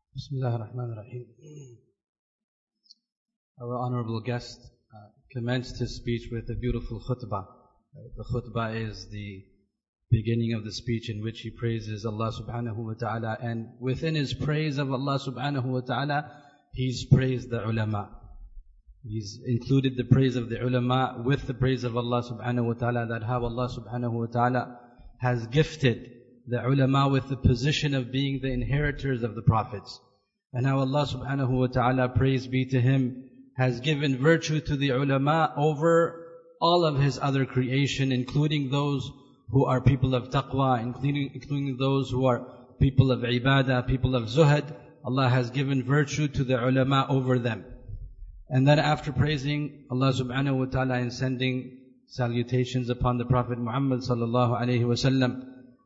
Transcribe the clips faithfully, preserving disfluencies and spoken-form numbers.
Bismillah ar-Rahman ar-Rahim. Our honorable guest uh, commenced his speech with a beautiful khutbah. The khutbah is the beginning of the speech in which he praises Allah subhanahu wa ta'ala, and within his praise of Allah subhanahu wa ta'ala, he's praised the ulama. He's included the praise of the ulama with the praise of Allah subhanahu wa ta'ala, that how Allah subhanahu wa ta'ala has gifted the ulama with the position of being the inheritors of the prophets. And how Allah subhanahu wa ta'ala, praise be to Him, has given virtue to the ulama over all of His other creation, including those who are people of taqwa, including, including those who are people of ibadah, people of zuhad. Allah has given virtue to the ulama over them. And then after praising Allah subhanahu wa ta'ala and sending salutations upon the Prophet Muhammad sallallahu alayhi wa sallam,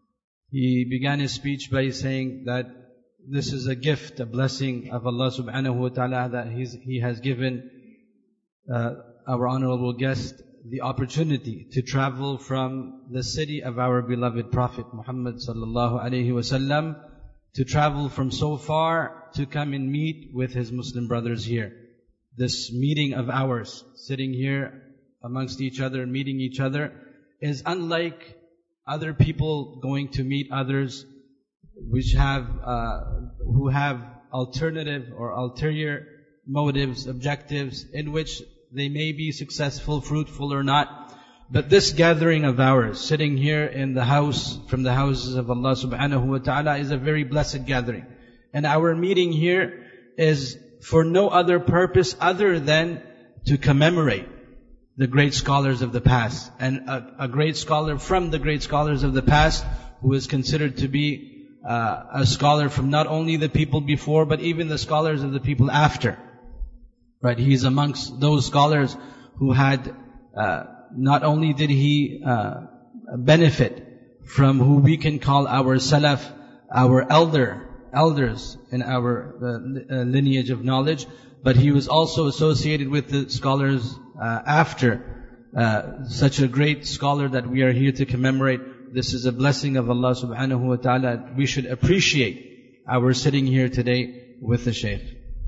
he began his speech by saying that this is a gift, a blessing of Allah subhanahu wa ta'ala, that he's, He has given uh, our honorable guest the opportunity to travel from the city of our beloved Prophet Muhammad sallallahu alayhi wa sallam, to travel from so far to come and meet with his Muslim brothers here. This meeting of ours, sitting here amongst each other, meeting each other, is unlike other people going to meet others which have, uh, who have alternative or ulterior motives, objectives, in which they may be successful, fruitful or not. But this gathering of ours, sitting here in the house, from the houses of Allah subhanahu wa ta'ala, is a very blessed gathering. And our meeting here is for no other purpose other than to commemorate the great scholars of the past. And a, a great scholar from the great scholars of the past, who is considered to be uh, a scholar from not only the people before, but even the scholars of the people after. Right? He is amongst those scholars who had, uh, not only did he uh, benefit from who we can call our salaf, our elder, elders in our uh, lineage of knowledge, but he was also associated with the scholars uh, after. Uh, such a great scholar that we are here to commemorate. This is a blessing of Allah subhanahu wa ta'ala. We should appreciate our sitting here today with the Shaykh.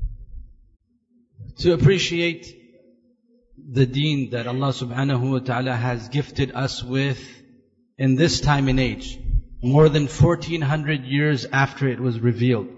To appreciate the deen that Allah subhanahu wa ta'ala has gifted us with in this time and age, more than fourteen hundred years after it was revealed.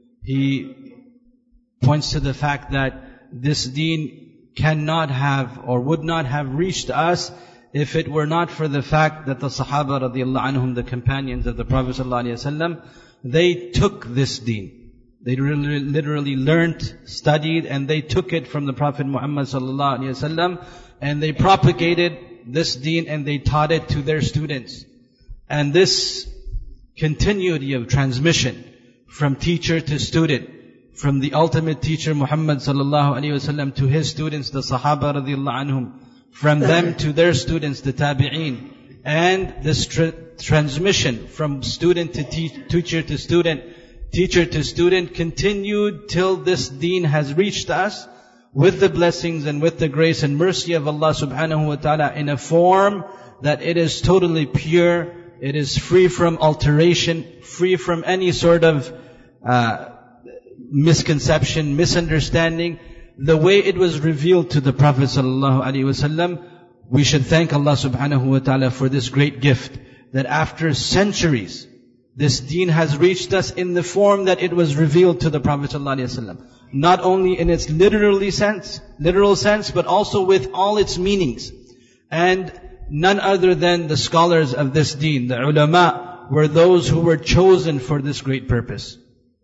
He points to the fact that this deen cannot have or would not have reached us if it were not for the fact that the Sahaba radiallahu anhum, the companions of the Prophet sallallahu alaihi wasallam, they took this deen. They really, literally learnt, studied, and they took it from the Prophet Muhammad sallallahu alaihi wasallam, and they propagated this deen and they taught it to their students. And this continuity of transmission from teacher to student, from the ultimate teacher Muhammad sallallahu alaihi wasallam to his students, the Sahaba radiallahu anhum, from them to their students, the Tabi'een, and this tra- transmission from student to te- teacher to student, teacher to student, continued till this deen has reached us with the blessings and with the grace and mercy of Allah subhanahu wa ta'ala, in a form that it is totally pure, it is free from alteration, free from any sort of uh, misconception, misunderstanding. The way it was revealed to the Prophet sallallahu alaihi wasallam, we should thank Allah subhanahu wa ta'ala for this great gift, that after centuries, this deen has reached us in the form that it was revealed to the Prophet sallallahu alaihi wasallam. Not only in its literally sense, literal sense, but also with all its meanings. And none other than the scholars of this deen, the ulama, were those who were chosen for this great purpose.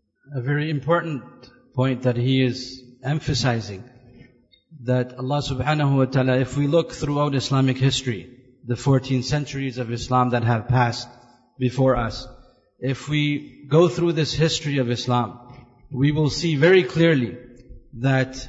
A very important point that he is emphasizing, that Allah subhanahu wa ta'ala, if we look throughout Islamic history, the fourteen centuries of Islam that have passed before us, if we go through this history of Islam, we will see very clearly that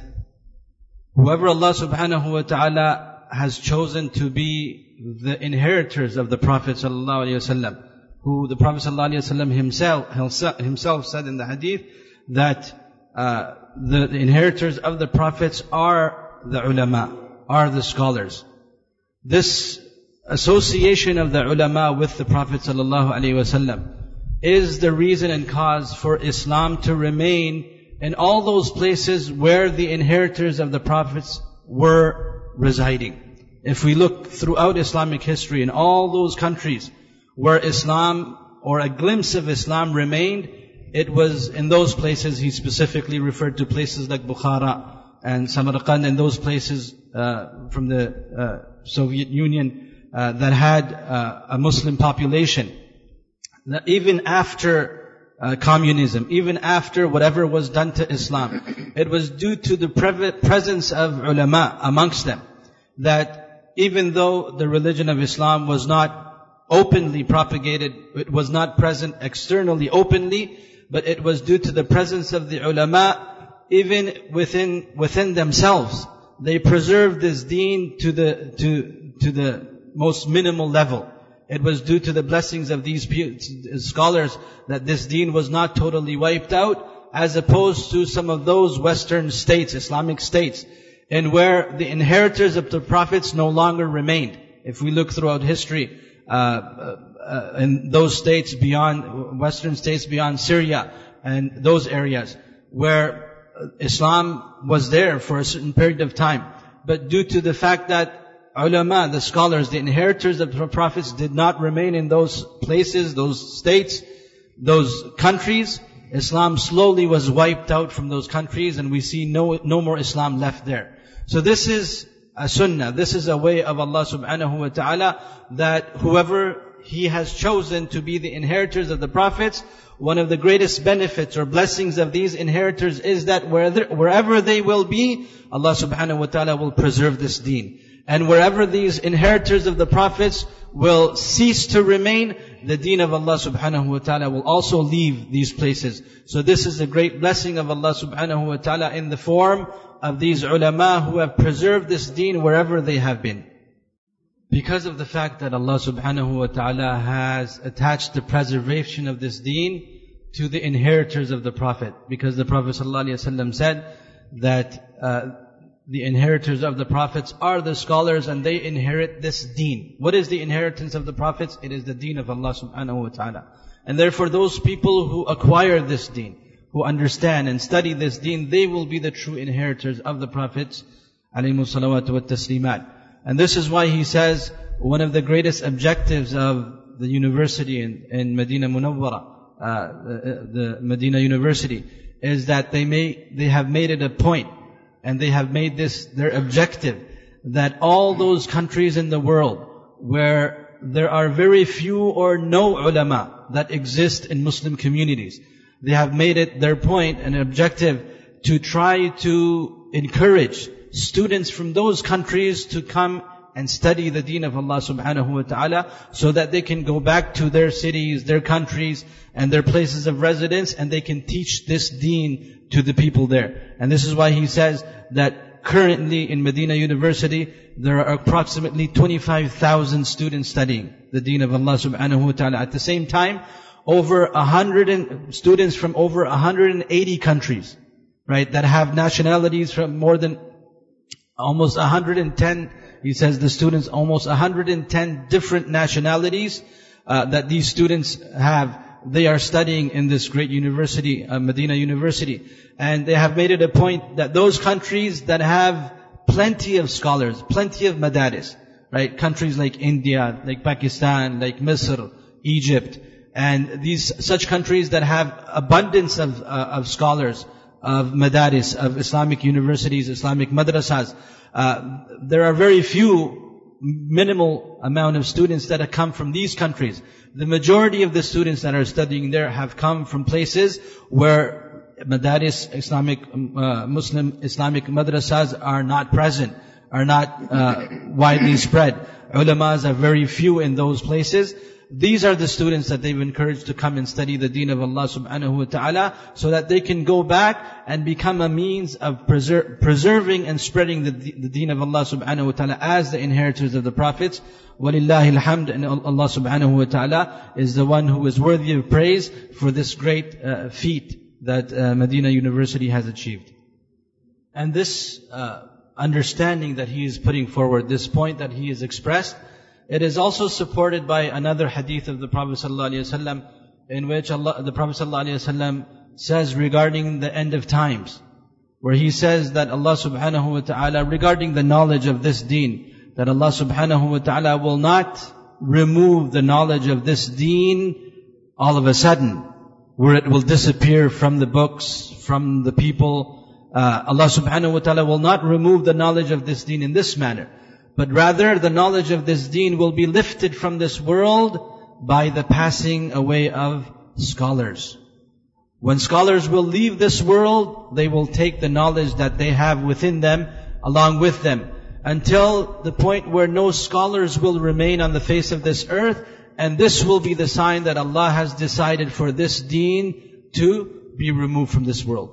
whoever Allah subhanahu wa ta'ala has chosen to be the inheritors of the Prophet sallallahu alaihi wasallam, who the Prophet sallallahu alaihi wasallam himself, himself said in the hadith that uh, the, the inheritors of the prophets are the ulama, are the scholars. This association of the ulama with the Prophet sallallahu alaihi wasallam is the reason and cause for Islam to remain in all those places where the inheritors of the prophets were residing. If we look throughout Islamic history, in all those countries where Islam or a glimpse of Islam remained, it was in those places. He specifically referred to places like Bukhara and Samarkand and those places uh, from the uh, Soviet Union uh, that had uh, a Muslim population. That even after uh, communism, even after whatever was done to Islam, it was due to the pre- presence of ulama amongst them, that even though the religion of Islam was not openly propagated, it was not present externally openly, but it was due to the presence of the ulama. Even within within themselves, they preserved this deen to the to to the most minimal level. It was due to the blessings of these scholars that this deen was not totally wiped out, as opposed to some of those Western states, Islamic states, in where the inheritors of the prophets no longer remained. If we look throughout history, uh, uh, in those states beyond, Western states beyond Syria and those areas, where Islam was there for a certain period of time, but due to the fact that ulama, the scholars, the inheritors of the prophets did not remain in those places, those states, those countries, Islam slowly was wiped out from those countries, and we see no, no more Islam left there. So this is a sunnah, this is a way of Allah subhanahu wa ta'ala, that whoever He has chosen to be the inheritors of the prophets, one of the greatest benefits or blessings of these inheritors is that wherever, wherever they will be, Allah subhanahu wa ta'ala will preserve this deen. And wherever these inheritors of the prophets will cease to remain, the deen of Allah subhanahu wa ta'ala will also leave these places. So this is a great blessing of Allah subhanahu wa ta'ala in the form of these ulama who have preserved this deen wherever they have been. Because of the fact that Allah subhanahu wa ta'ala has attached the preservation of this deen to the inheritors of the Prophet. Because the Prophet sallallahu alaihi wasallam said that uh, the inheritors of the prophets are the scholars and they inherit this deen. What is the inheritance of the prophets? It is the deen of Allah subhanahu wa ta'ala. And therefore those people who acquire this deen, who understand and study this deen, they will be the true inheritors of the prophets alayhimu salawatu wa taslimat. And this is why he says one of the greatest objectives of the university in, in Medina Munawwara, uh, the, the Medina University, is that they may they have made it a point, and they have made this their objective, that all those countries in the world where there are very few or no ulama that exist in Muslim communities, they have made it their point and objective to try to encourage students from those countries to come and study the deen of Allah subhanahu wa ta'ala, so that they can go back to their cities, their countries, and their places of residence, and they can teach this deen to the people there. And this is why he says that currently in Medina University, there are approximately twenty-five thousand students studying the deen of Allah subhanahu wa ta'ala. At the same time, over a hundred students from over one hundred eighty countries, right, that have nationalities from more than almost one hundred ten, he says the students, almost one hundred ten different nationalities uh, that these students have. They are studying in this great university, uh, Medina University. And they have made it a point that those countries that have plenty of scholars, plenty of madaris, right? Countries like India, like Pakistan, like Misr, Egypt, and these such countries that have abundance of, uh, of scholars, of madaris, of Islamic universities, Islamic madrasas. Uh, there are very few, minimal amount of students that have come from these countries. The majority of the students that are studying there have come from places where madaris, Islamic, uh, Muslim Islamic madrasas are not present, are not uh, widely spread. Ulamas are very few in those places. These are the students that they've encouraged to come and study the deen of Allah subhanahu wa ta'ala, so that they can go back and become a means of preser- preserving and spreading the, the deen of Allah subhanahu wa ta'ala as the inheritors of the prophets. Walillahi alhamd, and Allah subhanahu wa ta'ala is the one who is worthy of praise for this great uh, feat that uh, Medina University has achieved. And this uh, understanding that he is putting forward, this point that he has expressed, it is also supported by another hadith of the Prophet ﷺ in which Allah, the Prophet ﷺ says regarding the end of times, where he says that Allah subhanahu wa ta'ala, regarding the knowledge of this deen, that Allah subhanahu wa ta'ala will not remove the knowledge of this deen all of a sudden, where it will disappear from the books, from the people. Uh, Allah subhanahu wa ta'ala will not remove the knowledge of this deen in this manner, but rather the knowledge of this deen will be lifted from this world by the passing away of scholars. When scholars will leave this world, they will take the knowledge that they have within them along with them, until the point where no scholars will remain on the face of this earth, and this will be the sign that Allah has decided for this deen to be removed from this world.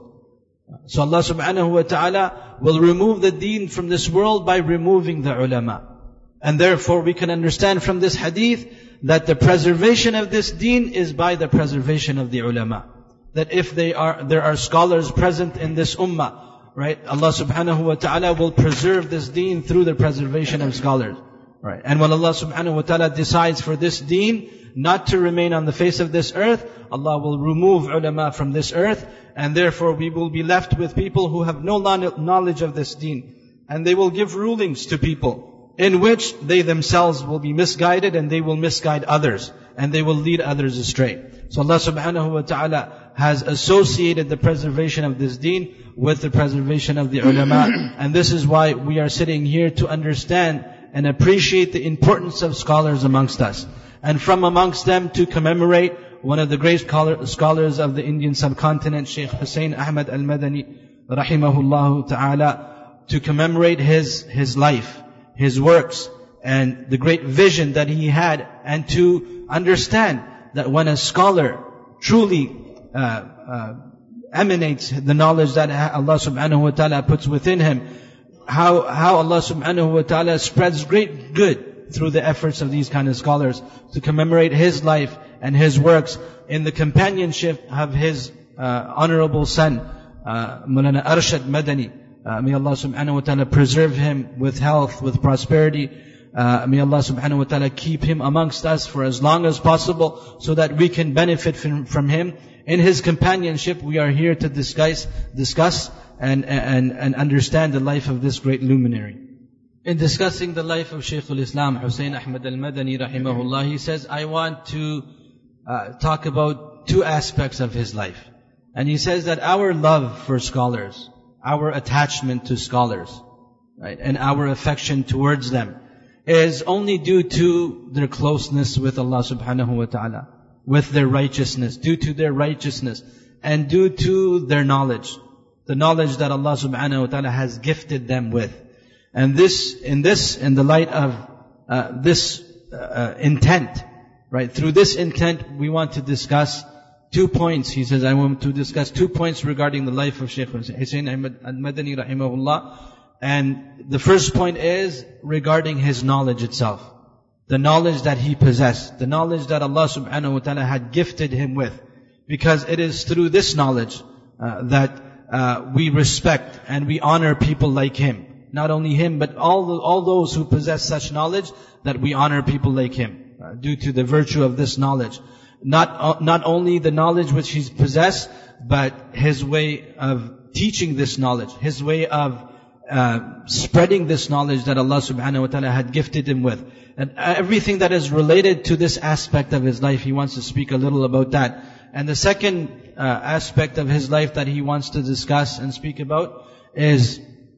So Allah subhanahu wa ta'ala will remove the deen from this world by removing the ulama. And therefore we can understand from this hadith that the preservation of this deen is by the preservation of the ulama. That if they are, there are scholars present in this ummah, right, Allah subhanahu wa ta'ala will preserve this deen through the preservation of scholars. Right. And when Allah subhanahu wa ta'ala decides for this deen not to remain on the face of this earth, Allah will remove ulama from this earth, and therefore we will be left with people who have no knowledge of this deen. And they will give rulings to people in which they themselves will be misguided, and they will misguide others, and they will lead others astray. So Allah subhanahu wa ta'ala has associated the preservation of this deen with the preservation of the ulama. And this is why we are sitting here to understand and appreciate the importance of scholars amongst us. And from amongst them to commemorate one of the great scholars of the Indian subcontinent, Shaykh Hussain Ahmad Al-Madani, rahimahullah ta'ala, to commemorate his, his life, his works, and the great vision that he had, and to understand that when a scholar truly uh, uh, emanates the knowledge that Allah subhanahu wa ta'ala puts within him, how, how Allah subhanahu wa ta'ala spreads great good through the efforts of these kind of scholars, to commemorate his life and his works in the companionship of his uh, honorable son, uh, Mawlana Arshad Madani. Uh, may Allah subhanahu wa ta'ala preserve him with health, with prosperity. Uh, may Allah subhanahu wa ta'ala keep him amongst us for as long as possible, so that we can benefit from, from him. In his companionship, we are here to discuss, discuss and, and, and understand the life of this great luminary. In discussing the life of Shaykh al-Islam, Hussain Ahmad al-Madani rahimahullah, he says, I want to uh, talk about two aspects of his life. And he says that our love for scholars, our attachment to scholars, right, and our affection towards them is only due to their closeness with Allah subhanahu wa ta'ala, with their righteousness, due to their righteousness, and due to their knowledge, the knowledge that Allah subhanahu wa ta'ala has gifted them with. And this, in this, in the light of uh, this uh, intent, right, through this intent we want to discuss two points. He says, I want to discuss two points regarding the life of Shaykh Hussain Ahmad al-Madani rahimahullah. And the first point is regarding his knowledge itself. The knowledge that he possessed. The knowledge that Allah subhanahu wa ta'ala had gifted him with. Because it is through this knowledge uh, that uh, we respect and we honor people like him. Not only him, but all the, all those who possess such knowledge, that we honor people like him. Uh, due to the virtue of this knowledge. Not, uh, not only the knowledge which he's possessed, but his way of teaching this knowledge. His way of Uh, spreading this knowledge that Allah subhanahu wa ta'ala had gifted him with. And everything that is related to this aspect of his life, he wants to speak a little about that. And the second uh, aspect of his life that he wants to discuss and speak about is,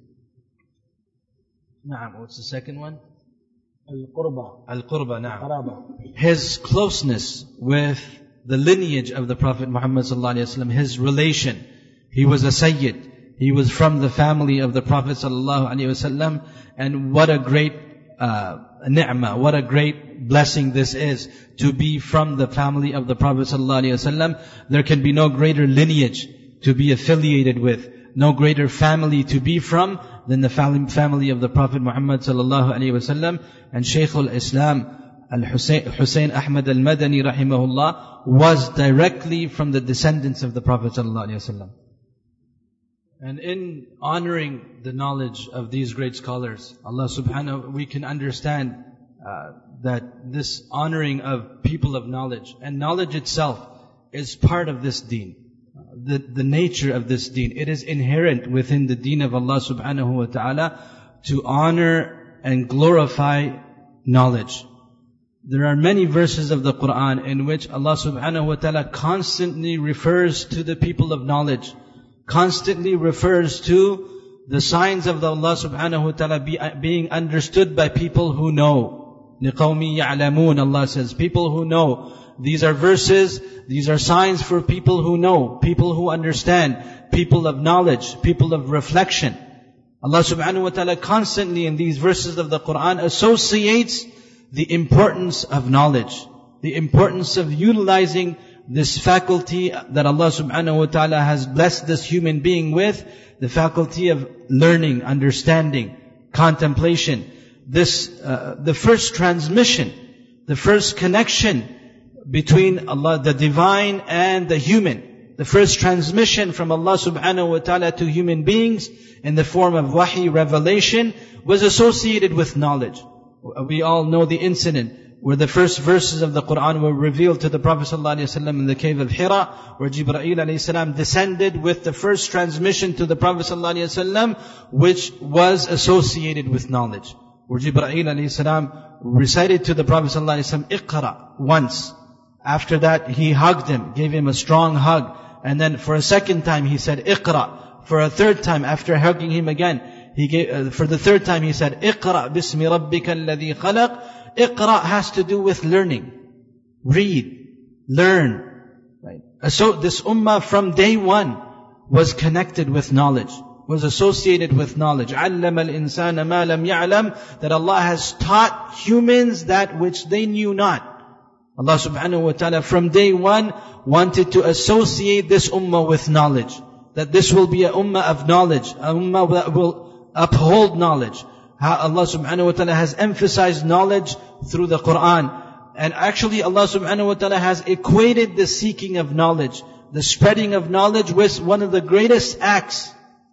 Naam, what's the second one? Al-Qurba. Al-Qurba, Naam. His closeness with the lineage of the Prophet Muhammad sallallahu alaihi wasallam, his relation. He was a Sayyid. He was from the family of the Prophet sallallahu alaihi wasallam, and what a great uh, ni'mah, what a great blessing this is, to be from the family of the Prophet sallallahu alaihi wasallam. There can be no greater lineage to be affiliated with, no greater family to be from than the family of the Prophet Muhammad sallallahu alaihi wasallam. And Shaykh al-Islam Al-Hussain Ahmad al-Madani rahimahullah was directly from the descendants of the Prophet sallallahu alaihi wasallam. And in honoring the knowledge of these great scholars, Allah subhanahu, we can understand uh, that this honoring of people of knowledge, and knowledge itself is part of this deen. The, the nature of this deen. It is inherent within the deen of Allah subhanahu wa ta'ala to honor and glorify knowledge. There are many verses of the Quran in which Allah subhanahu wa ta'ala constantly refers to the people of knowledge, constantly refers to the signs of the Allah subhanahu wa ta'ala be, being understood by people who know. لِقَوْمِ يَعْلَمُونَ, Allah says, people who know. These are verses, these are signs for people who know, people who understand, people of knowledge, people of reflection. Allah subhanahu wa ta'ala constantly in these verses of the Quran associates the importance of knowledge, the importance of utilizing this faculty that Allah subhanahu wa ta'ala has blessed this human being with, the faculty of learning, understanding, contemplation. This, uh, the first transmission, the first connection between Allah, the divine and the human. The first transmission from Allah subhanahu wa ta'ala to human beings in the form of wahi, revelation, was associated with knowledge. We all know the incident where the first verses of the Quran were revealed to the Prophet ﷺ in the cave of Hira, where Jibreel alayhi salam descended with the first transmission to the Prophet ﷺ, which was associated with knowledge. Where Jibreel alayhi salam recited to the Prophet ﷺ, Iqra, once. After that, he hugged him, gave him a strong hug. And then for a second time, he said, Iqra. For a third time, after hugging him again, he gave, uh, for the third time he said, Iqra bismi rabbika alladhi khalaq. Iqra has to do with learning. Read. Learn. Right? So this ummah from day one was connected with knowledge, was associated with knowledge. عَلَّمَ الْإِنسَانَ مَا لَمْ يَعْلَمْ, that Allah has taught humans that which they knew not. Allah subhanahu wa ta'ala from day one wanted to associate this ummah with knowledge. That this will be a ummah of knowledge, a ummah that will uphold knowledge. How Allah subhanahu wa ta'ala has emphasized knowledge through the Quran. And actually Allah subhanahu wa ta'ala has equated the seeking of knowledge, the spreading of knowledge with one of the greatest acts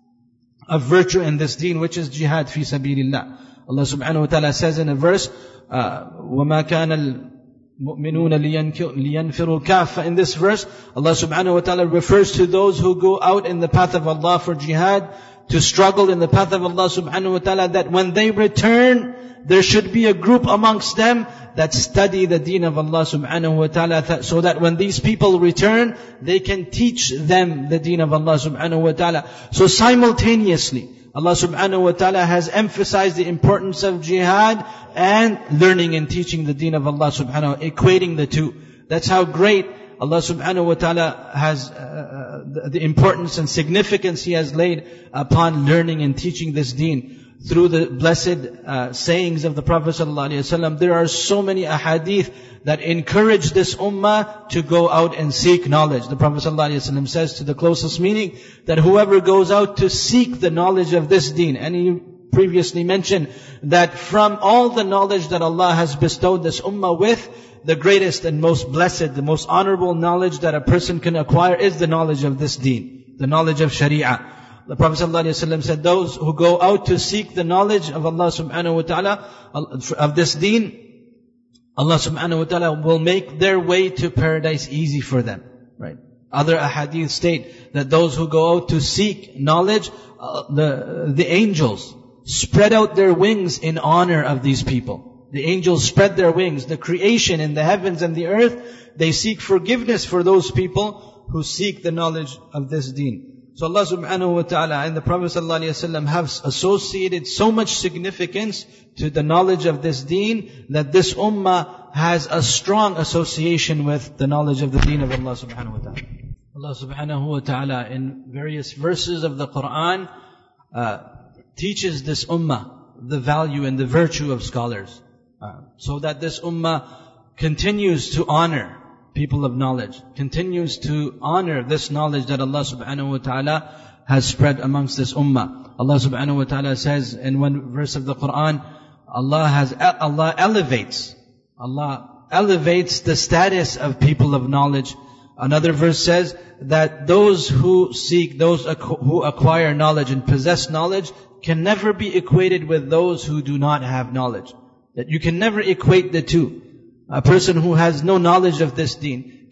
of virtue in this deen, which is jihad fi sabilillah. Allah subhanahu wa ta'ala says in a verse, uh, وَمَا كَانَ الْمُؤْمِنُونَ لِيَنْفِرُوا كَافَّةً. In this verse, Allah subhanahu wa ta'ala refers to those who go out in the path of Allah for jihad, to struggle in the path of Allah subhanahu wa ta'ala, that when they return, there should be a group amongst them that study the deen of Allah subhanahu wa ta'ala, so that when these people return, they can teach them the deen of Allah subhanahu wa ta'ala. So simultaneously, Allah subhanahu wa ta'ala has emphasized the importance of jihad and learning and teaching the deen of Allah subhanahu wa ta'ala, equating the two. That's how great Allah subhanahu wa ta'ala has uh, the, the importance and significance He has laid upon learning and teaching this deen. Through the blessed uh, sayings of the Prophet sallallahu alaihi wasallam, there are so many ahadith that encourage this ummah to go out and seek knowledge. The Prophet sallallahu alaihi wasallam says, to the closest meaning, that whoever goes out to seek the knowledge of this deen, and he previously mentioned that from all the knowledge that Allah has bestowed this ummah with, the greatest and most blessed, the most honorable knowledge that a person can acquire is the knowledge of this deen, the knowledge of Sharia. The Prophet ﷺ said, those who go out to seek the knowledge of Allah subhanahu wa ta'ala, of this deen, Allah subhanahu wa ta'ala will make their way to paradise easy for them. Right? Other ahadith state that those who go out to seek knowledge, uh, the, the angels spread out their wings in honor of these people. The angels spread their wings. The creation in the heavens and the earth, they seek forgiveness for those people who seek the knowledge of this deen. So Allah subhanahu wa ta'ala and the Prophet sallallahu alaihi wasallam have associated so much significance to the knowledge of this deen, that this ummah has a strong association with the knowledge of the deen of Allah subhanahu wa ta'ala. Allah subhanahu wa ta'ala in various verses of the Quran uh, teaches this ummah the value and the virtue of scholars, uh, so that this ummah continues to honor people of knowledge, continues to honor this knowledge that Allah subhanahu wa ta'ala has spread amongst this ummah. Allah subhanahu wa ta'ala says in one verse of the Quran, Allah has, Allah elevates, Allah elevates the status of people of knowledge. Another verse says that those who seek, those who acquire knowledge and possess knowledge can never be equated with those who do not have knowledge. That you can never equate the two. A person who has no knowledge of this deen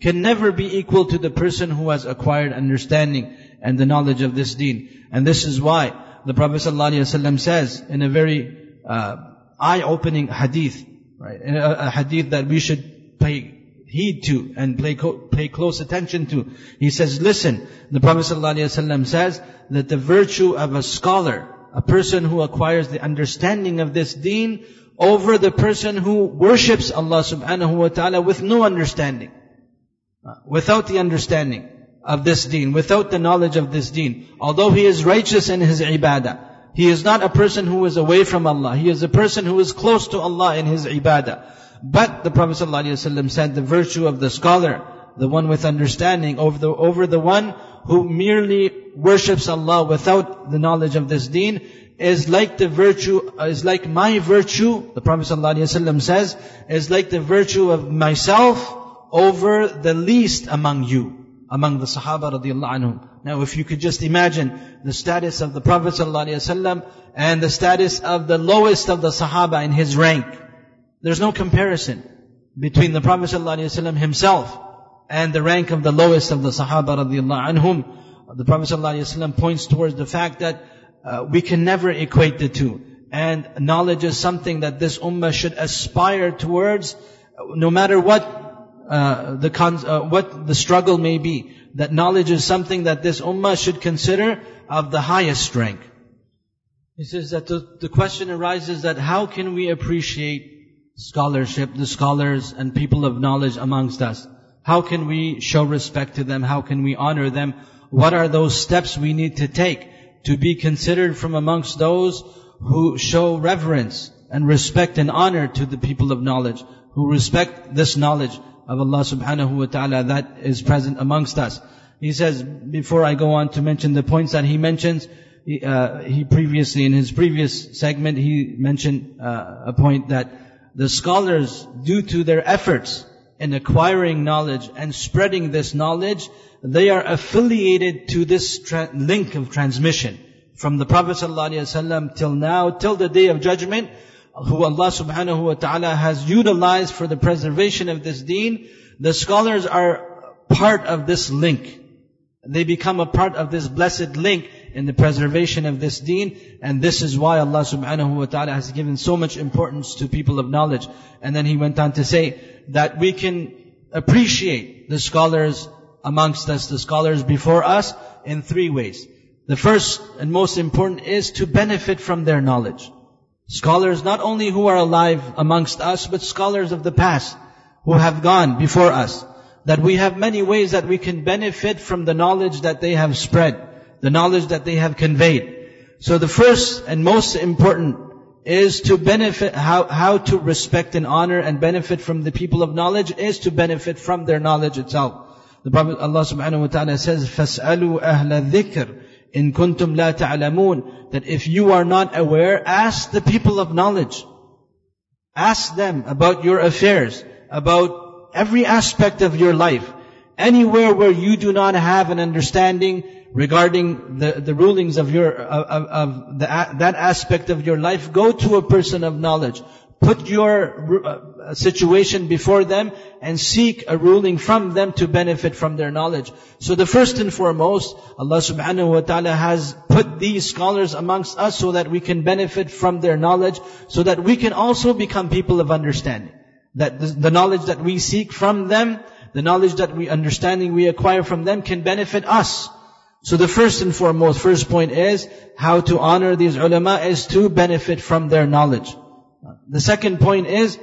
can never be equal to the person who has acquired understanding and the knowledge of this deen. And this is why the Prophet ﷺ says in a very uh, eye-opening hadith, right? A, a hadith that we should pay heed to and pay, pay close attention to. He says, listen, the Prophet ﷺ says that the virtue of a scholar, a person who acquires the understanding of this deen, over the person who worships Allah subhanahu wa ta'ala with no understanding, without the understanding of this deen, without the knowledge of this deen. Although he is righteous in his ibadah, he is not a person who is away from Allah. He is a person who is close to Allah in his ibadah. But the Prophet ﷺ said the virtue of the scholar, the one with understanding, over the, over the one who merely worships Allah without the knowledge of this deen, is like the virtue, is like my virtue, the Prophet ﷺ says, is like the virtue of myself over the least among you, among the Sahaba radiallahu anhum. Now if you could just imagine the status of the Prophet ﷺ and the status of the lowest of the Sahaba in his rank. There's no comparison between the Prophet ﷺ himself and the rank of the lowest of the Sahaba radiallahu anhum. The Prophet ﷺ points towards the fact that Uh, we can never equate the two. And knowledge is something that this ummah should aspire towards, no matter what uh, the cons- uh, what the struggle may be. That knowledge is something that this ummah should consider of the highest rank. He says that the, the question arises that how can we appreciate scholarship, the scholars and people of knowledge amongst us? How can we show respect to them? How can we honor them? What are those steps we need to take to be considered from amongst those who show reverence and respect and honor to the people of knowledge, who respect this knowledge of Allah subhanahu wa ta'ala that is present amongst us? He says, before I go on to mention the points that he mentions, he, uh, he previously, in his previous segment, he mentioned uh, a point that the scholars, due to their efforts in acquiring knowledge and spreading this knowledge, they are affiliated to this tra- link of transmission from the Prophet ﷺ till now, till the Day of Judgment, who Allah subhanahu wa ta'ala has utilized for the preservation of this deen. The scholars are part of this link. They become a part of this blessed link in the preservation of this deen. And this is why Allah subhanahu wa ta'ala has given so much importance to people of knowledge. And then he went on to say that we can appreciate the scholars amongst us, the scholars before us, in three ways. The first and most important is to benefit from their knowledge. Scholars not only who are alive amongst us, but scholars of the past who have gone before us. That we have many ways that we can benefit from the knowledge that they have spread, the knowledge that they have conveyed. So the first and most important is to benefit, how, how to respect and honor and benefit from the people of knowledge is to benefit from their knowledge itself. The Prophet Allah subhanahu wa ta'ala says, فَاسْأَلُوا أَهْلَ الذِّكْرِ إِن كُنْتُمْ لَا تَعْلَمُونَ. That if you are not aware, ask the people of knowledge. Ask them about your affairs, about every aspect of your life. Anywhere where you do not have an understanding regarding the, the rulings of your, of, of the, that aspect of your life, go to a person of knowledge. Put your uh, situation before them and seek a ruling from them to benefit from their knowledge. So the first and foremost, Allah subhanahu wa ta'ala has put these scholars amongst us so that we can benefit from their knowledge, so that we can also become people of understanding. That the, the knowledge that we seek from them, the knowledge that we understanding we acquire from them can benefit us. So the first and foremost, first point is how to honor these ulama is to benefit from their knowledge. The second point is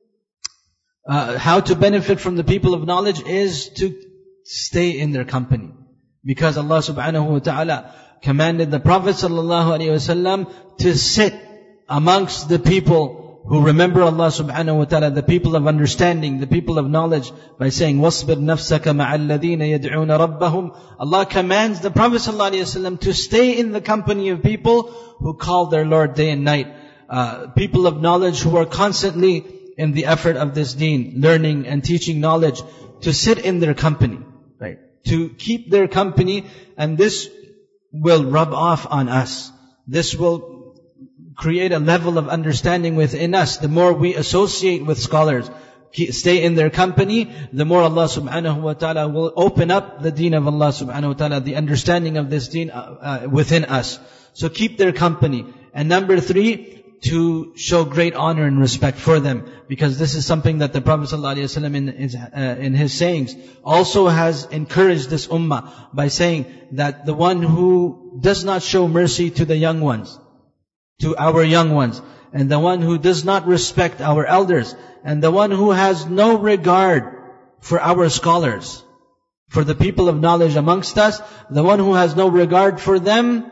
uh, how to benefit from the people of knowledge is to stay in their company. Because Allah subhanahu wa ta'ala commanded the Prophet sallallahu alaihi wasallam to sit amongst the people who remember Allah subhanahu wa ta'ala, the people of understanding, the people of knowledge, by saying, وَاصْبِرْ نَفْسَكَ مَعَ الَّذِينَ يَدْعُونَ رَبَّهُمْ. Allah commands the Prophet sallallahu alaihi wasallam to stay in the company of people who call their Lord day and night. Uh, people of knowledge who are constantly in the effort of this deen, learning and teaching knowledge, to sit in their company, right? To keep their company, and this will rub off on us. This will create a level of understanding within us. The more we associate with scholars, stay in their company, the more Allah subhanahu wa ta'ala will open up the deen of Allah subhanahu wa ta'ala, the understanding of this deen uh, uh, within us. So keep their company. And number three, to show great honor and respect for them. Because this is something that the Prophet ﷺ in his, uh, in his sayings also has encouraged this ummah by saying that the one who does not show mercy to the young ones, to our young ones, and the one who does not respect our elders, and the one who has no regard for our scholars, for the people of knowledge amongst us, the one who has no regard for them,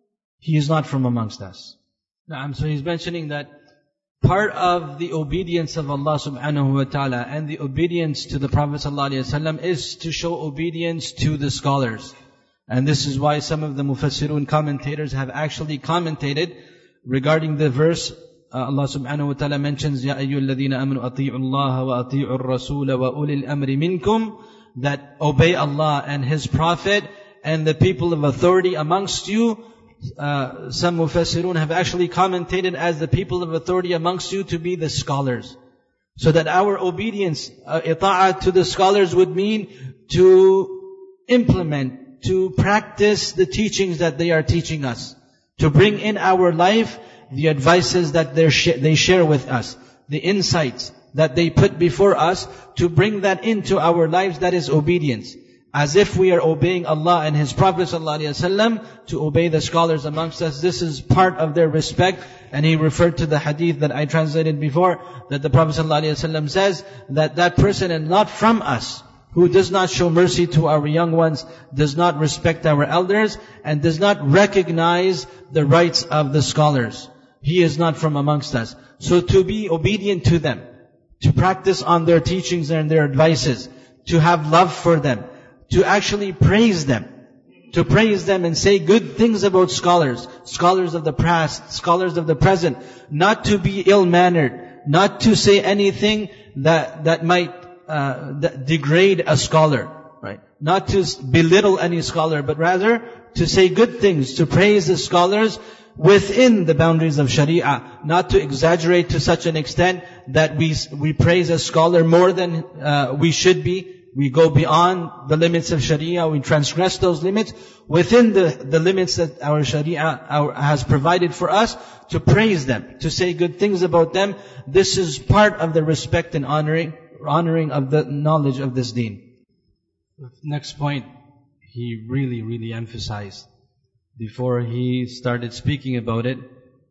he is not from amongst us. So he's mentioning that part of the obedience of Allah subhanahu wa ta'ala and the obedience to the Prophet sallallahu alaihi wasallam is to show obedience to the scholars. And this is why some of the mufassirun commentators have actually commentated regarding the verse. Uh, Allah subhanahu wa ta'ala mentions, Ya ayyuhal ladhina amanu ati'u Allah wa ati'u ar-rasula wa ulil amri minkum, that obey Allah and His Prophet and the people of authority amongst you. Uh, some mufassirun have actually commentated as the people of authority amongst you to be the scholars. So that our obedience, uh, ita'at to the scholars would mean to implement, to practice the teachings that they are teaching us. To bring in our life the advices that they share with us, the insights that they put before us, to bring that into our lives, that is obedience. As if we are obeying Allah and His Prophet ﷺ, to obey the scholars amongst us. This is part of their respect. And he referred to the hadith that I translated before, that the Prophet ﷺ says that that person is not from us, who does not show mercy to our young ones, does not respect our elders, and does not recognize the rights of the scholars. He is not from amongst us. So to be obedient to them, to practice on their teachings and their advices, to have love for them, to actually praise them, to praise them and say good things about scholars, scholars of the past, scholars of the present, not to be ill-mannered, not to say anything that, that might uh, that degrade a scholar, right? Not to belittle any scholar, but rather to say good things, to praise the scholars within the boundaries of Sharia, not to exaggerate to such an extent that we we praise a scholar more than uh, we should be. We go beyond the limits of Sharia, we transgress those limits within the, the limits that our Sharia our, has provided for us, to praise them, to say good things about them. This is part of the respect and honoring, honoring of the knowledge of this deen. Next point, he really, really emphasized. Before he started speaking about it,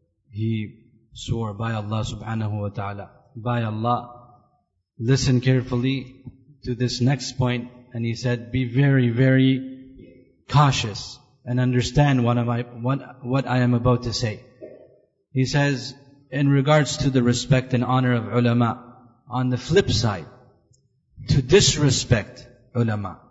he swore by Allah subhanahu wa ta'ala. By Allah. Listen carefully to this next point, and he said, be very, very cautious and understand what, am I, what, what I am about to say. He says, in regards to the respect and honor of ulama, on the flip side, to disrespect ulama,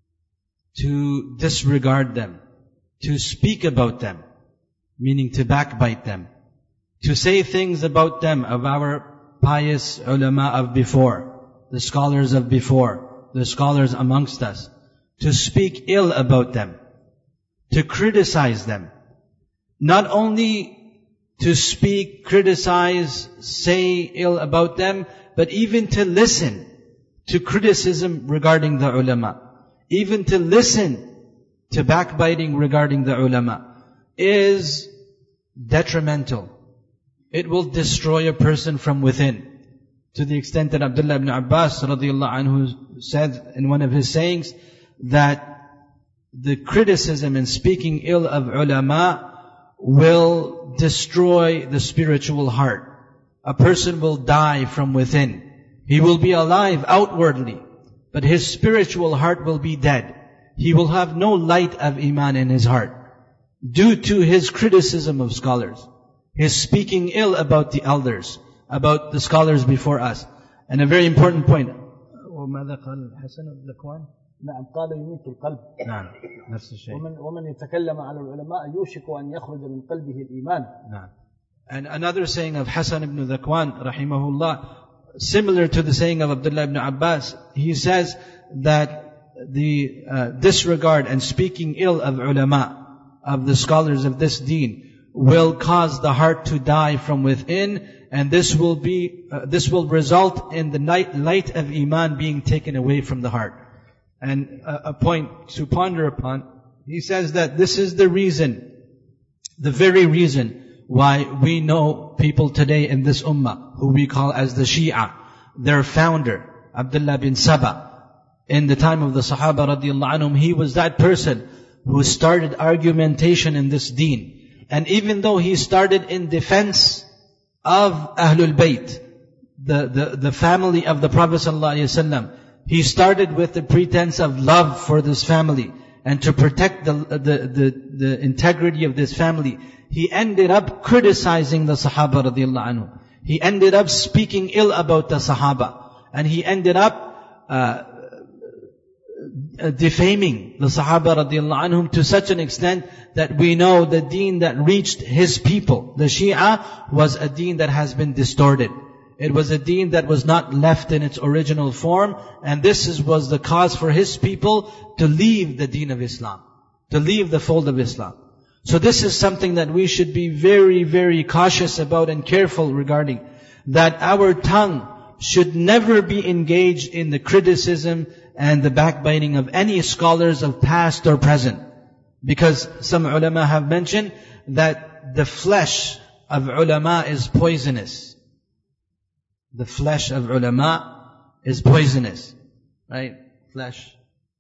to disregard them, to speak about them, meaning to backbite them, to say things about them, of our pious ulama of before, the scholars of before, the scholars amongst us, to speak ill about them, to criticize them. Not only to speak, criticize, say ill about them, but even to listen to criticism regarding the ulama. Even to listen to backbiting regarding the ulama is detrimental. It will destroy a person from within. To the extent that Abdullah ibn Abbas radiallahu anhu said in one of his sayings that the criticism and speaking ill of ulama will destroy the spiritual heart. A person will die from within. He will be alive outwardly, but his spiritual heart will be dead. He will have no light of iman in his heart due to his criticism of scholars, his speaking ill about the elders, about the scholars before us. And a very important point. وماذا قال حسن بن ذكوان؟ نعم قال يميت القلب. نعم نفس الشيء. ومن ومن يتكلم على العلماء يوشك أن يخرج من قلبه الإيمان. نعم. And another saying of Hasan ibn Dhakwan rahimahullah, similar to the saying of Abdullah ibn Abbas, he says that the uh, disregard and speaking ill of ulama, of the scholars of this deen, will cause the heart to die from within, and this will be, uh, this will result in the night, light of Iman being taken away from the heart. And a, a point to ponder upon, he says that this is the reason, the very reason why we know people today in this ummah, who we call as the Shia, their founder, Abdullah bin Saba, in the time of the Sahaba radiallahu anhum, he was that person who started argumentation in this deen. And even though he started in defense of Ahlul Bayt, the, the, the family of the Prophet sallallahu alaihi wasallam, he started with the pretense of love for this family and to protect the, the, the, the integrity of this family. He ended up criticizing the Sahaba radiallahu anhu. He ended up speaking ill about the Sahaba. And he ended up uh, defaming the Sahaba radiallahu anhum to such an extent that we know the deen that reached his people, the Shia, was a deen that has been distorted. It was a deen that was not left in its original form, and this is, was the cause for his people to leave the deen of Islam, to leave the fold of Islam. So this is something that we should be very, very cautious about and careful regarding, that our tongue should never be engaged in the criticism and the backbiting of any scholars of past or present. Because some ulama have mentioned that the flesh of ulama is poisonous. The flesh of ulama is poisonous. Right? Flesh.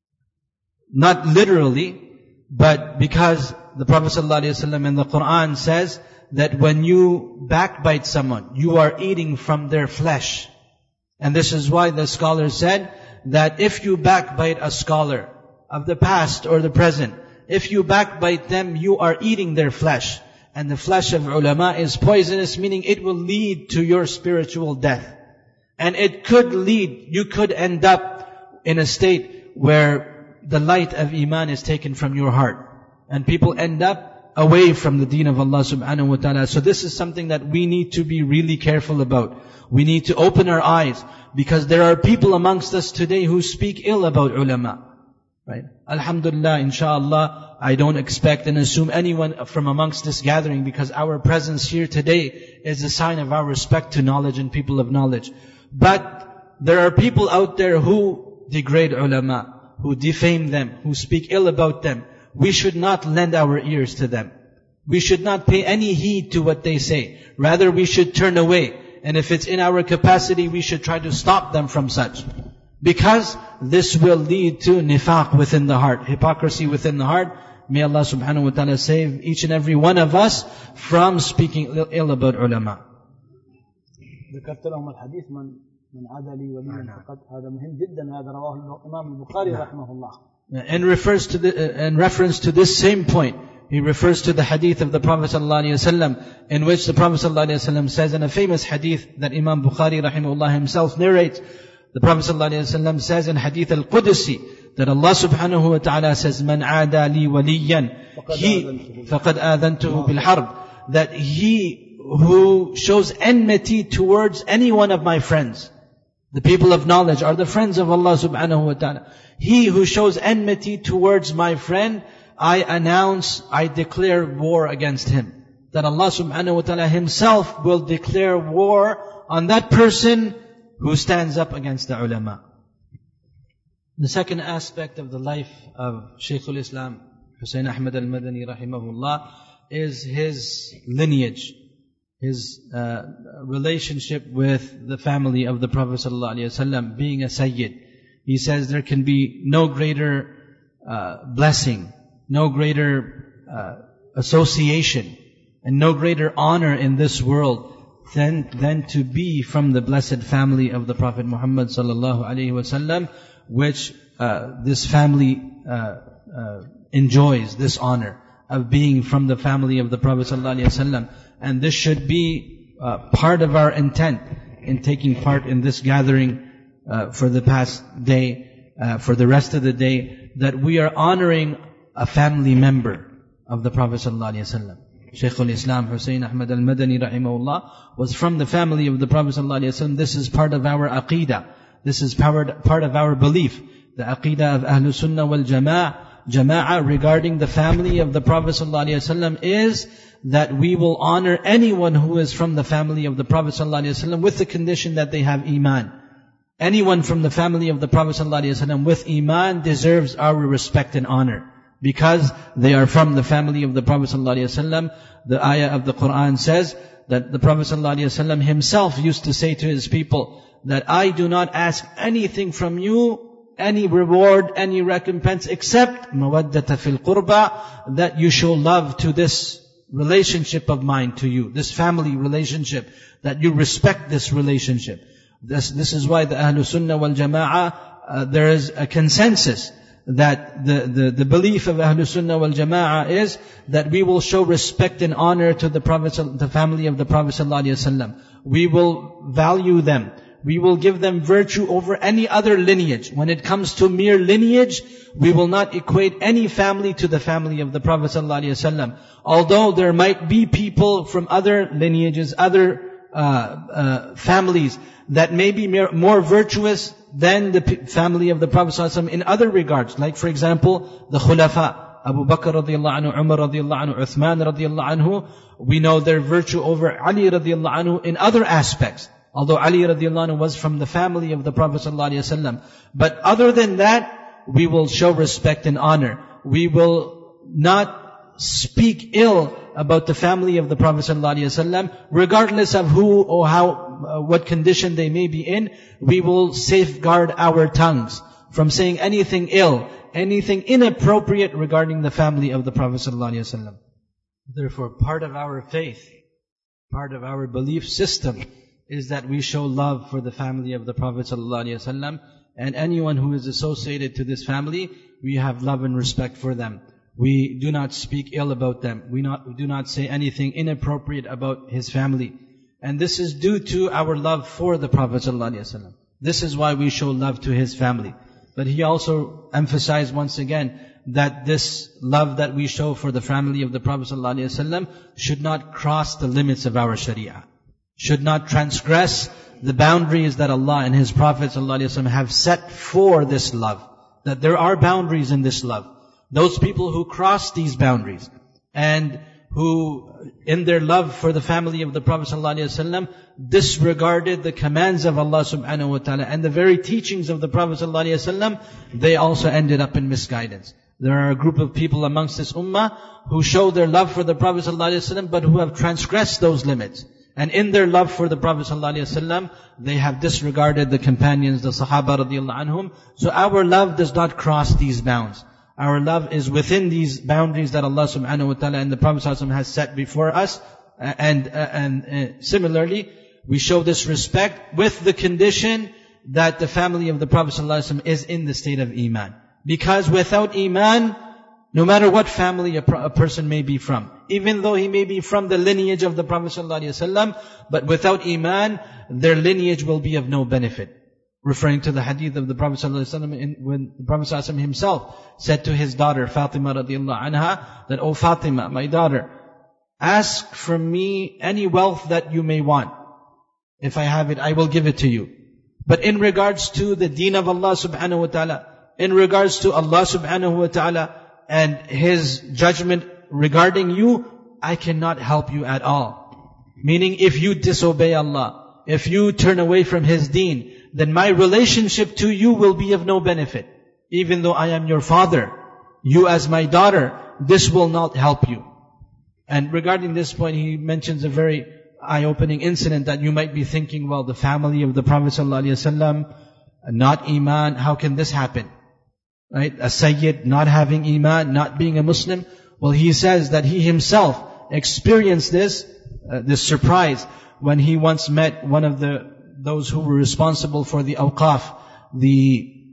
Not literally, but because the Prophet ﷺ in the Quran says that when you backbite someone, you are eating from their flesh. And this is why the scholars said that if you backbite a scholar of the past or the present, if you backbite them, you are eating their flesh. And the flesh of ulama is poisonous, meaning it will lead to your spiritual death. And it could lead, you could end up in a state where the light of Iman is taken from your heart. And people end up away from the deen of Allah subhanahu wa ta'ala. So this is something that we need to be really careful about. We need to open our eyes, because there are people amongst us today who speak ill about ulama. Right? Alhamdulillah, inshallah, I don't expect and assume anyone from amongst this gathering, because our presence here today is a sign of our respect to knowledge and people of knowledge. But there are people out there who degrade ulama, who defame them, who speak ill about them. We should not lend our ears to them. We should not pay any heed to what they say. Rather, we should turn away. And if it's in our capacity, we should try to stop them from such. Because this will lead to nifaq within the heart, hypocrisy within the heart. May Allah subhanahu wa ta'ala save each and every one of us from speaking ill about ulama. ذكرت لهم الحديث من من عاد لي وليا فقد هذا مهم جدا هذا رواه الإمام البخاري رحمه الله. In refers to the, in reference to this same point, he refers to the hadith of the Prophet ﷺ, in which the Prophet ﷺ says, in a famous hadith that Imam Bukhari rahimahullah himself narrates, the Prophet ﷺ says in hadith al-Qudsi, that Allah subhanahu wa ta'ala says, Man aada li waliyan, he, faqad adhantuhu bil harb, that he who shows enmity towards any one of my friends, the people of knowledge are the friends of Allah subhanahu wa ta'ala. He who shows enmity towards my friend, I announce, I declare war against him. That Allah subhanahu wa ta'ala himself will declare war on that person who stands up against the ulama. The second aspect of the life of Shaykh al-Islam Hussain Ahmad al-Madani rahimahullah is his lineage, his uh, relationship with the family of the Prophet sallallahu alaihi wasallam, being a Sayyid. He says there can be no greater uh, blessing, no greater uh, association, and no greater honor in this world than, than to be from the blessed family of the Prophet Muhammad sallallahu alaihi wasallam, which uh, this family uh, uh, enjoys this honor of being from the family of the Prophet sallallahu alaihi wasallam. And this should be uh, part of our intent in taking part in this gathering uh, for the past day, uh, for the rest of the day, that we are honoring a family member of the Prophet sallallahu alaihi wasallam. Shaykh al-Islam Hussain Ahmad al-Madani rahimahullah was from the family of the Prophet sallallahu alaihi wasallam. This is part of our aqeedah. This is part of our belief. The aqeedah of Ahlul Sunnah wal Jama'ah, jama'ah regarding the family of the Prophet ﷺ is that we will honor anyone who is from the family of the Prophet ﷺ with the condition that they have iman. Anyone from the family of the Prophet ﷺ with iman deserves our respect and honor, because they are from the family of the Prophet ﷺ. The ayah of the Quran says that the Prophet ﷺ himself used to say to his people that I do not ask anything from you, any reward, any recompense, except mawaddata fil qurba, that you show love to this relationship of mine to you, this family relationship, that you respect this relationship. This, this is why the Ahlul Sunnah wal Jama'ah, uh, there is a consensus that the, the, the belief of Ahlul Sunnah wal Jama'ah is that we will show respect and honor to the Prophet, the family of the Prophet sallallahu alaihi wasallam. We will value them. We will give them virtue over any other lineage. When it comes to mere lineage, we will not equate any family to the family of the Prophet ﷺ. Although there might be people from other lineages, other uh, uh, families that may be more virtuous than the family of the Prophet ﷺ in other regards. Like for example, the Khulafa, Abu Bakr radiallahu anhu, Umar radiallahu anhu, Uthman radiallahu anhu, we know their virtue over Ali radiallahu anhu in other aspects. Although Ali radiallahu anhu was from the family of the Prophet ﷺ. But other than that, we will show respect and honor. We will not speak ill about the family of the Prophet ﷺ, regardless of who or how, uh, what condition they may be in. We will safeguard our tongues from saying anything ill, anything inappropriate regarding the family of the Prophet ﷺ. Therefore, part of our faith, part of our belief system is that we show love for the family of the Prophet ﷺ, and anyone who is associated to this family, we have love and respect for them. We do not speak ill about them. We, not, we do not say anything inappropriate about his family. And this is due to our love for the Prophet ﷺ. This is why we show love to his family. But he also emphasized once again that this love that we show for the family of the Prophet ﷺ should not cross the limits of our sharia. Should not transgress the boundaries that Allah and His Prophet ﷺ have set for this love. That there are boundaries in this love. Those people who cross these boundaries and who in their love for the family of the Prophet ﷺ disregarded the commands of Allah subhanahu wa ta'ala and the very teachings of the Prophet ﷺ, they also ended up in misguidance. There are a group of people amongst this ummah who show their love for the Prophet ﷺ but who have transgressed those limits. And in their love for the Prophet ﷺ, they have disregarded the companions, the Sahaba radiallahu anhum. So our love does not cross these bounds. Our love is within these boundaries that Allah subhanahu wa ta'ala and the Prophet ﷺ has set before us. And, and, and similarly, we show this respect with the condition that the family of the Prophet ﷺ is in the state of iman. Because without iman, no matter what family a, a person may be from, even though he may be from the lineage of the Prophet ﷺ, but without iman, their lineage will be of no benefit. Referring to the hadith of the Prophet ﷺ, when the Prophet ﷺ himself said to his daughter Fatima radiallahu anha, that, "O Fatima, my daughter, ask from me any wealth that you may want. If I have it, I will give it to you. But in regards to the deen of Allah subhanahu wa ta'ala, in regards to Allah subhanahu wa ta'ala, and His judgment regarding you, I cannot help you at all." Meaning, if you disobey Allah, if you turn away from His deen, then my relationship to you will be of no benefit. Even though I am your father, you as my daughter, this will not help you. And regarding this point, he mentions a very eye-opening incident that you might be thinking, well, the family of the Prophet ﷺ, not iman, how can this happen? Right? A Sayyid not having iman, not being a Muslim. Well, he says that he himself experienced this, uh, this surprise when he once met one of the, those who were responsible for the awqaf, the,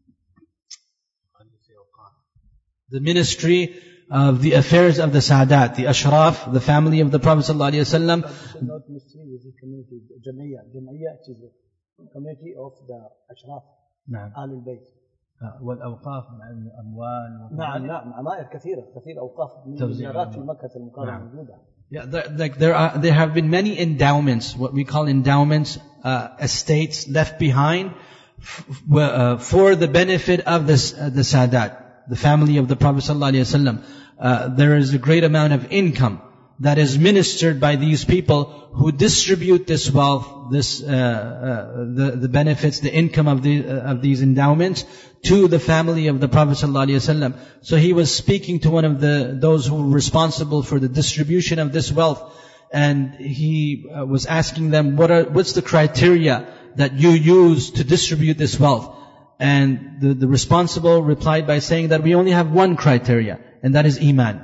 the ministry of the affairs of the Sadat, the Ashraf, the family of the Prophet ﷺ. Not ministry, it is community, Jamiyya. Jamiyya is the community of the Ashraf, Ahlul Bayt. والأوقاف مع الأموال. نعم نعم عمائر كثيرة كثير أوقاف مليارات في مكة المكرمة موجودة. Yeah, there, like there are, there have been many endowments, what we call endowments, uh, estates left behind f- uh, for the benefit of this, uh, the Sadat. the family of the Prophet ﷺ, uh, there is a great amount of income that is ministered by these people who distribute this wealth, this uh, uh, the the benefits, the income of the uh, of these endowments to the family of the Prophet ﷺ. So he was speaking to one of the those who were responsible for the distribution of this wealth, and he uh, was asking them, what are what's the criteria that you use to distribute this wealth? And the, the responsible replied by saying that we only have one criteria, and that is Iman.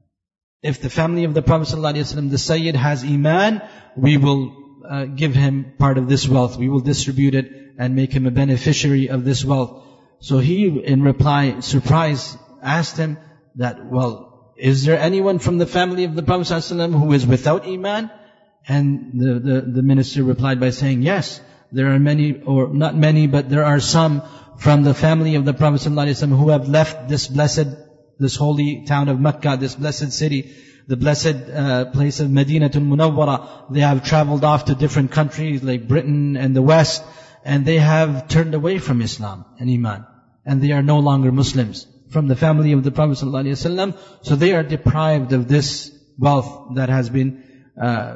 If the family of the Prophet ﷺ, the Sayyid, has Iman, we will uh, give him part of this wealth. We will distribute it and make him a beneficiary of this wealth. So he, in reply, surprised, asked him that, well, is there anyone from the family of the Prophet ﷺ who is without Iman? And the, the, the minister replied by saying, yes, there are many, or not many, but there are some from the family of the Prophet ﷺ who have left this blessed, this holy town of Mecca, this blessed city, the blessed uh, place of Madinatul Munawwara. They have traveled off to different countries like Britain and the West, and they have turned away from Islam and Iman, and they are no longer Muslims from the family of the Prophet ﷺ. So they are deprived of this wealth that has been uh,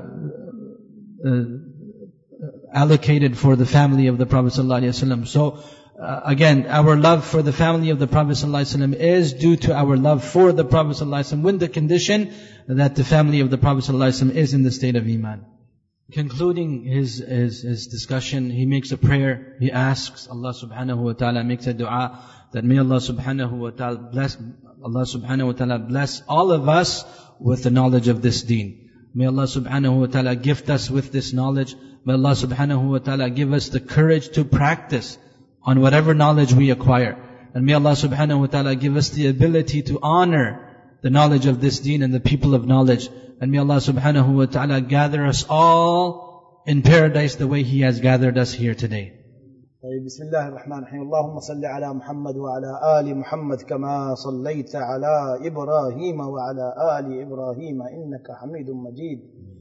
uh, allocated for the family of the Prophet ﷺ. So uh, again, our love for the family of the Prophet ﷺ is due to our love for the Prophet ﷺ, with the condition that the family of the Prophet ﷺ is in the state of Iman. Concluding his, his, his discussion, he makes a prayer. He asks Allah subhanahu wa ta'ala, makes a dua that may Allah subhanahu wa ta'ala bless, Allah subhanahu wa ta'ala bless all of us with the knowledge of this deen. May Allah subhanahu wa ta'ala gift us with this knowledge. May Allah subhanahu wa ta'ala give us the courage to practice on whatever knowledge we acquire. And may Allah subhanahu wa ta'ala give us the ability to honor the knowledge of this deen and the people of knowledge. And may Allah subhanahu wa ta'ala gather us all in paradise the way He has gathered us here today. بسم الله الرحمن الرحيم. اللهم صل على محمد وعلى آل محمد كما صليت على إبراهيم وعلى آل إبراهيم إنك حميد مجيد.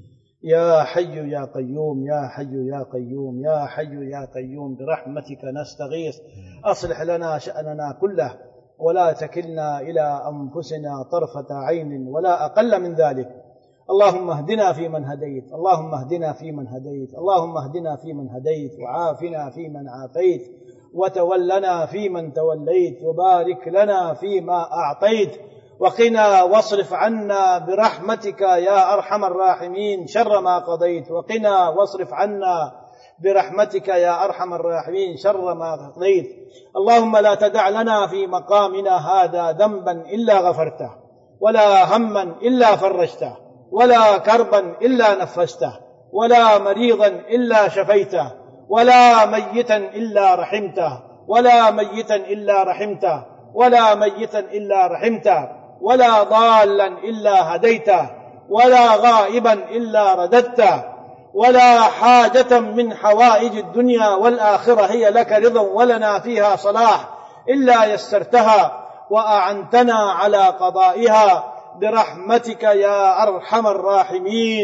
يا حي يا قيوم يا حي يا قيوم يا حي يا قيوم برحمتك نستغيث أصلح لنا شأننا كله ولا تكلنا إلى أنفسنا طرفة عين ولا أقل من ذلك. اللهم اهدنا فيمن هديت اللهم اهدنا فيمن هديت اللهم اهدنا فيمن هديت وعافنا فيمن عافيت وتولنا فيمن توليت وبارك لنا فيما أعطيت وقنا واصرف عنا برحمتك يا أرحم الراحمين شر ما قضيت وقنا واصرف عنا برحمتك يا أرحم الراحمين شر ما قضيت. اللهم لا تدع لنا في مقامنا هذا ذنبا إلا غفرته ولا هما إلا فرجته ولا كربا إلا نفسته ولا مريضا إلا شفيته ولا ميتا إلا رحمته ولا ميتا إلا رحمته ولا ميتا إلا رحمته ولا ضالا إلا هديته ولا غائبا إلا رددته ولا حاجة من حوائج الدنيا والآخرة هي لك رضا ولنا فيها صلاح إلا يسرتها وأعنتنا على قضائها برحمتك يا أرحم الراحمين.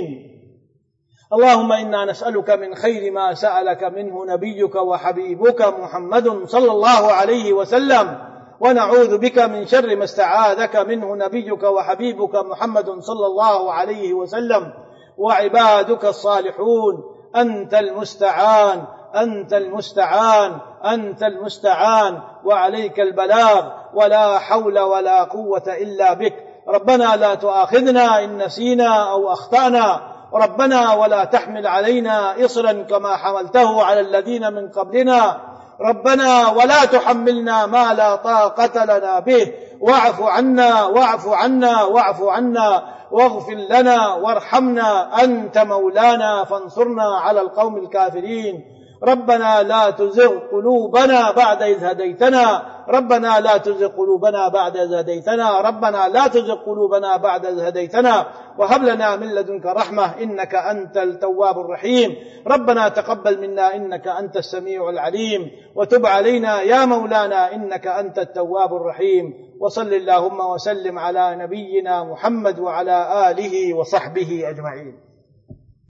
اللهم إنا نسألك من خير ما سألك منه نبيك وحبيبك محمد صلى الله عليه وسلم ونعوذ بك من شر ما استعاذك منه نبيك وحبيبك محمد صلى الله عليه وسلم وعبادك الصالحون. أنت المستعان أنت المستعان أنت المستعان وعليك البلاغ ولا حول ولا قوة إلا بك. ربنا لا تؤاخذنا إن نسينا أو أخطأنا ربنا ولا تحمل علينا إصرا كما حملته على الذين من قبلنا ربنا ولا تحملنا ما لا طاقة لنا به واعف عنا واعف عنا واعف عنا واغفر لنا وارحمنا أنت مولانا فانصرنا على القوم الكافرين. ربنا لا تزغ قلوبنا بعد إذ هديتنا ربنا لا تزغ قلوبنا بعد إذ هديتنا ربنا لا تزغ قلوبنا بعد إذ هديتنا وهب لنا من لدنك رحمة إنك أنت التواب الرحيم. ربنا تقبل منا إنك أنت السميع العليم وتب علينا يا مولانا إنك أنت التواب الرحيم. وصل اللهم وسلم على نبينا محمد وعلى آله وصحبه أجمعين.